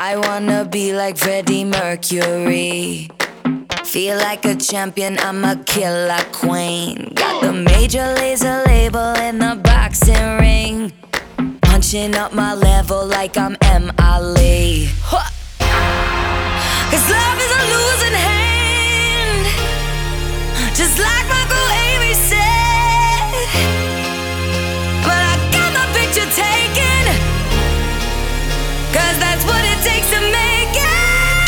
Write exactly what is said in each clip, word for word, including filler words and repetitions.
I wanna be like Freddie Mercury. Feel like a champion, I'm a killer queen. Got the major laser label in the boxing ring. Punching up my level like I'm M. Ali. Cause love is a losing hand, just like Michael Avery said. But I got my picture taken, cause that's what it takes to make it.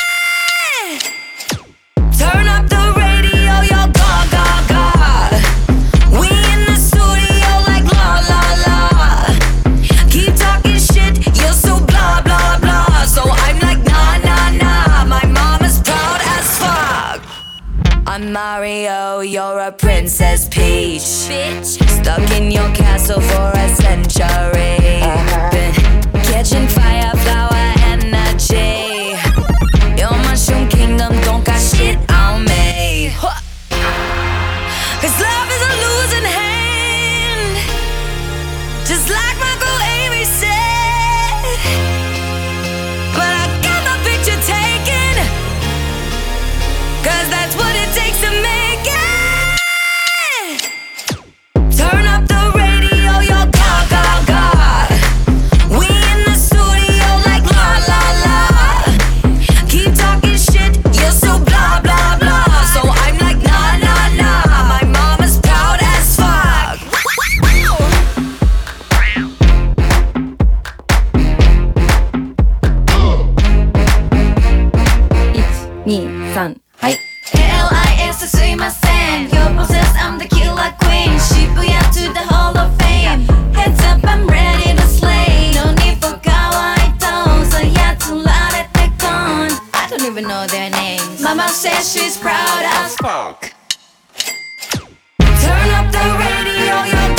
Turn up the radio, yo, ga, ga, ga. We in the studio like la, la, la. Keep talking shit, you're so blah, blah, blah. So I'm like nah, nah, nah. My mom is proud as fuck. I'm Mario, you're a Princess Peach. Bitch, stuck in your castle for a century. Been catching fire, flower energy. Your mushroom kingdom don't got shit on me. Cause love is a losing hand, just like Michael Avery said. But I got my picture taken, cause that's what it takes to make it. Turn up the radio, yo, ga, ga, ga. We in the studio like la, la, la. Keep talking shit, you're so blah, blah, blah. So I'm like nah, nah, nah. My mom is proud as fuck. L I S すいません Your possess, I'm the killer queen Shibuya to the hall of fame Heads up, I'm ready to slay No need for kawaii tones I had to let it take on I don't even know their names Mama says she's proud as fuck. Turn up the radio, yo.